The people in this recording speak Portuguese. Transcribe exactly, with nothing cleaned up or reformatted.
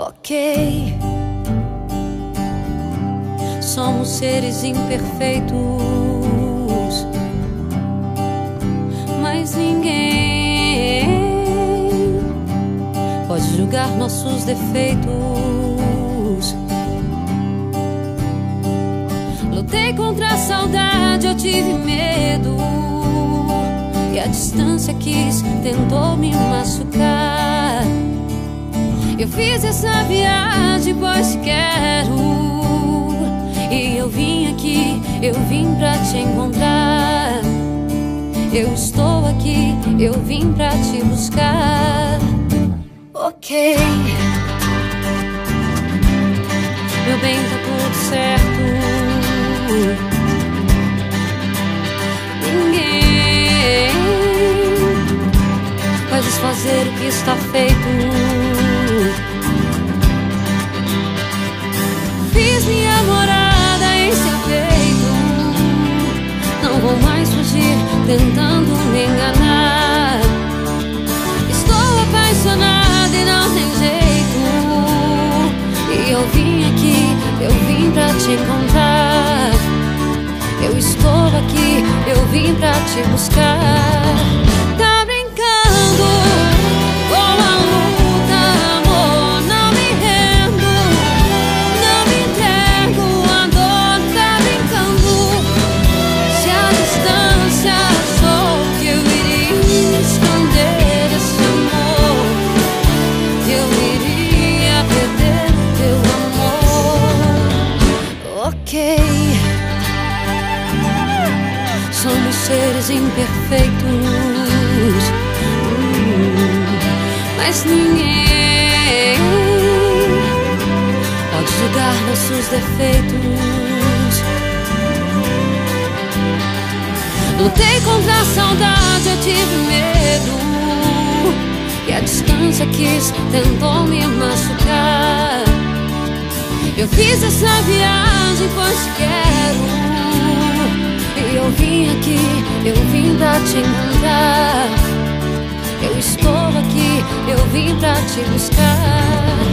Ok, somos seres imperfeitos, mas ninguém pode julgar nossos defeitos. Lutei contra a saudade, eu tive medo, e a distância quis, tentou me machucar. Eu fiz essa viagem pois quero, e eu vim aqui, eu vim pra te encontrar. Eu estou aqui, eu vim pra te buscar. Ok, meu bem, tá tudo certo. Ninguém vai desfazer o que está feito. Fiz minha morada em seu peito, não vou mais fugir tentando me enganar. Estou apaixonada e não tem jeito, e eu vim aqui, eu vim pra te encontrar. Eu estou aqui, eu vim pra te buscar. Tá brincando com a luta, amor, não me rendo, não me entrego à dor. Tá brincando, se a distância achou que eu iria esconder esse amor, eu iria perder o teu amor. Ok, somos seres imperfeitos, hum, mas ninguém pode julgar nossos defeitos. Lutei contra a saudade, eu tive medo, e a distância quis, tentou me machucar. Eu fiz essa viagem pois quero, e eu vim aqui, eu vim pra te encontrar. Eu estou aqui, eu vim pra te buscar.